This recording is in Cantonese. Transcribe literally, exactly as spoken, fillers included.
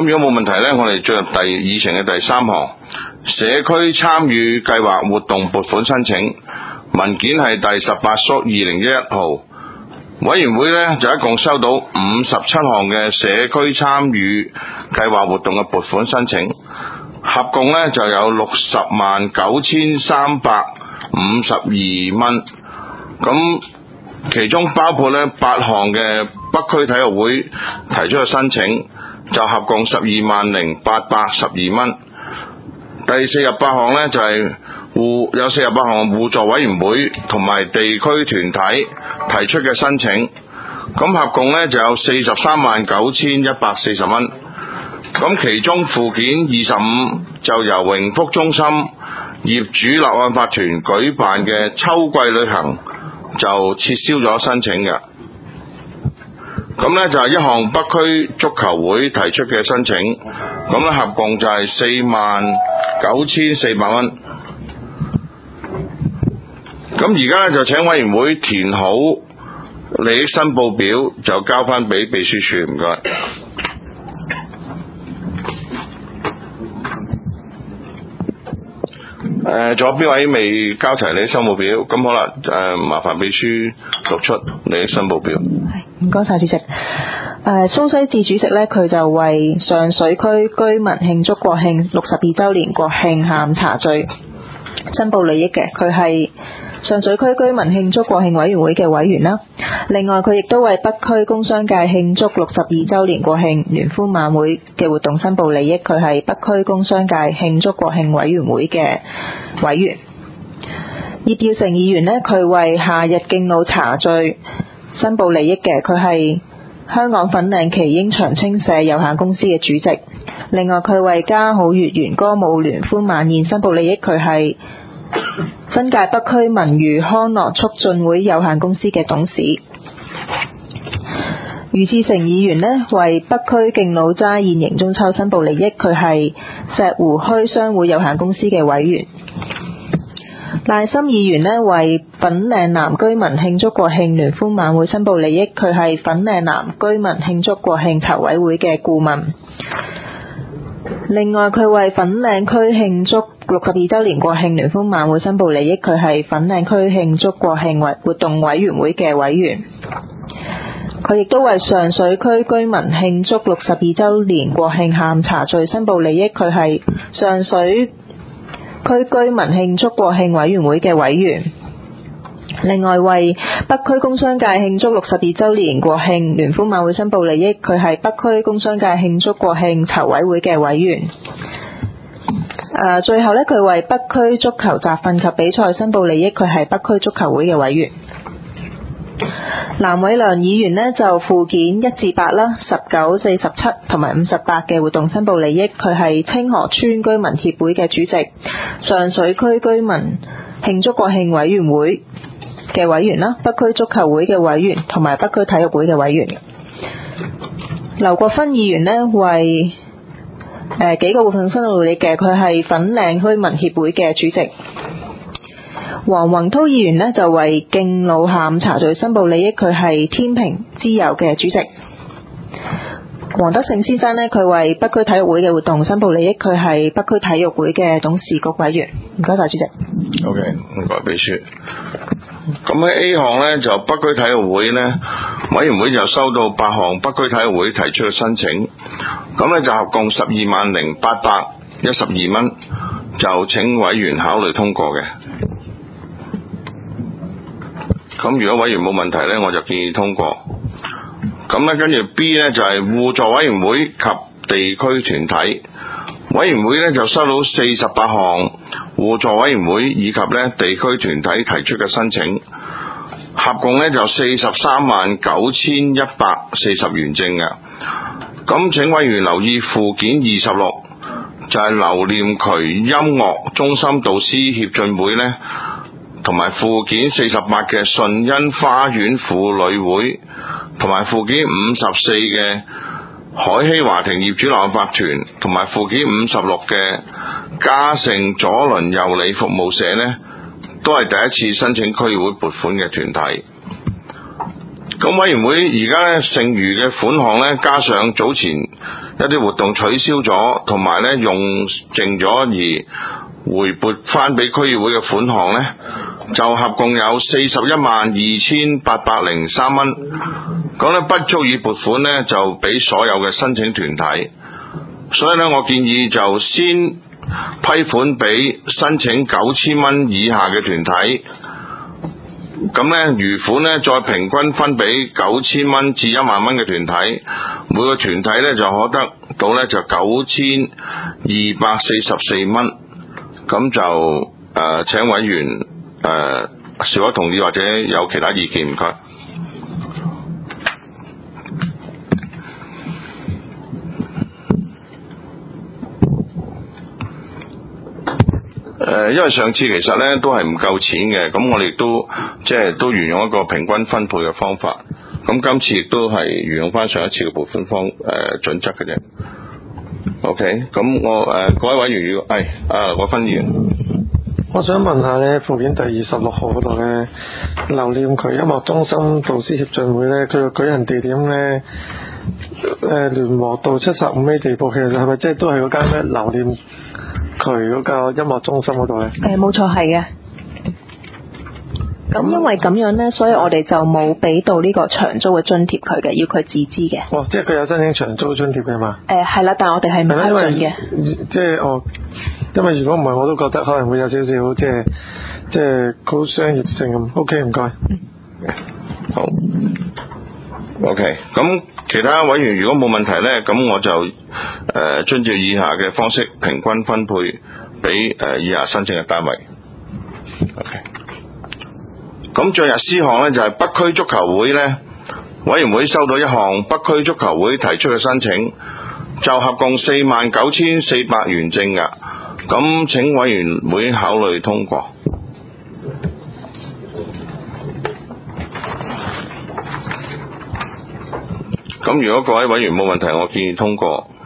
咁如果冇問題呢，我哋進入第議程嘅第三項，社區參與計劃活動撥款申請文件係第十八縮二零一一號。委員會呢就一共收到五十七項嘅社區參與計劃活動嘅撥款申請，合共呢就有六十萬九千三百五十二蚊。咁其中包括呢八項嘅北區體育會提出嘅申請，就合共十二萬零八百十二蚊。第四十八項呢，就係互有四十八項互助委員會同埋地區團體提出嘅申請，咁合共呢就有四十三萬九千一百四十蚊。咁其中附件二十五就由榮福中心業主立案法團舉辦嘅秋季旅行就撤銷咗申請嘅。咁呢就係一項北區足球會提出嘅申請，咁呢合共就係四萬九千四百蚊。咁而家呢就請委員會填好利益申報表，就交翻俾秘書處，唔該。誒，仲有邊位未交齊利益申報表？咁好啦，誒，麻煩秘書讀出利益申報表。 係，唔該晒主席。誒、呃，蘇西志主席呢，佢就為上水區居民慶祝國慶六十二週年國慶下午茶聚申報利益嘅，佢係上水區居民慶祝國慶委員會嘅委員啦。另外，佢亦都為北區工商界慶祝六十二週年國慶聯歡晚會嘅活動申報利益，佢係北區工商界慶祝國慶委員會嘅委員。葉耀成議員呢，佢為夏日敬老茶聚申報利益嘅，佢係香港粉嶺耆英長青社有限公司嘅主席。另外，佢為家好月圓歌舞聯歡晚宴申報利益，佢係新界北區文娛康樂促進會有限公司嘅董事。余志成議員呢，為北區敬老齋宴迎中秋申報利益，佢係石湖墟商會有限公司嘅委員。賴森議員呢，為粉嶺南居民慶祝國慶聯歡晚會申報利益，佢係粉嶺南居民慶祝國慶籌委會嘅顧問。另外，佢為粉嶺區慶祝六十二週年國慶聯歡晚會申報利益，佢係粉嶺區慶祝國慶活動委員會嘅委員。佢亦都為上水區居民慶祝六十二週年國慶下午茶聚申報利益，佢係上水區居民慶祝國慶委員會嘅委員。另外，為北區工商界慶祝六十二週年國慶聯歡晚會申報利益，佢係北區工商界慶祝國慶籌委會嘅委員。誒，最後呢，佢為北區足球集訓及比賽申報利益，佢係北區足球會嘅委員。藍偉良議員呢，就附件一至八啦、十九、四十七同埋五十八嘅活動申報利益，佢係清河村居民協會嘅主席、上水區居民慶祝國慶委員會嘅委員啦、北區足球會嘅委員同埋北區體育會嘅委員。劉國勳議員呢，為誒、呃、幾個活動申報利益嘅，佢係粉嶺居民協會嘅主席。黃宏滔議員呢，就為敬老下午茶聚申報利益，佢係天平之友嘅主席。黃德勝先生呢，佢為北區體育會嘅活動申報利益，佢係北區體育會嘅董事局委員。唔該晒主席。 OK，唔該秘書。咁喺 A 項呢，就北區體育會呢，委員會就收到八項北區體育會提出嘅申請，咁呢就合共十二萬零八百一十二蚊，就請委員考慮通過嘅。咁如果委員冇問題呢，我就建議通過。咁呢跟住 B 呢，就係互助委員會及地區團體委員會呢，就收到四十八項互助委員會以及呢地區團體提出嘅申請，合共呢就四十三萬九千一百四十元正嘅。咁請委員留意附件二十六，就係劉念渠音樂中心導師協進會呢，同埋附件四十八嘅順恩花園婦女會，同埋附件五十四嘅海希華庭業主立案法團，同埋附件五十六嘅嘉盛左鄰右里服務社呢，都係第一次申請區議會撥款嘅團體。咁委員會而家呢剩餘嘅款項呢，加上早前一啲活動取消咗，同埋咧用剩咗而回撥翻俾區議會嘅款項咧，就合共有四十一萬二千八百零三蚊，咁咧不足以撥款咧就俾所有嘅申請團體，所以咧我建議就先批款俾申請九千蚊以下嘅團體，咁咧餘款咧再平均分俾九千蚊至一萬蚊嘅團體，每個團體咧就可得到咧就九千二百四十四蚊，咁就誒、呃、請委員誒、呃、是否同意或者有其他意見？唔該。誒、呃，因為上次其實咧都係唔夠錢嘅，咁我哋亦都即係都沿用一個平均分配嘅方法，咁今次亦都係沿用翻上一次嘅撥款方誒、呃、準則嘅啫。OK，咁我誒、呃、各位委員要，誒、哎、啊，我分議員， 我想問下咧，附件第二十六號嗰度咧，留念渠音樂中心導師協進會咧，佢嘅舉行地點咧，誒聯和道七十五 A 地鋪，其實係咪即係都係嗰間咩留念渠嗰個音樂中心嗰度咧？ 誒冇錯係嘅。咁因為咁樣咧，所以我哋就冇俾到呢個長租嘅津貼佢嘅，要佢自資嘅。 哦，即係佢有申請長租津貼嘅嘛？ 誒係啦，但係我哋係唔批准嘅。 即係哦，因為如果唔係，我都覺得可能會有少少即係即係好商業性咁。O K， 唔該。 嗯。 好。O K， 咁其他委員如果冇問題咧，咁我就誒遵照以下嘅方式平均分配俾誒以下申請嘅單位。O K。咁進入 C 項咧就係、是、北區足球會咧，委員會收到一項北區足球會提出嘅申請，就合共四萬九千四百元正額，咁請委員會考慮通過。咁如果各位委員冇問題，我建議通過。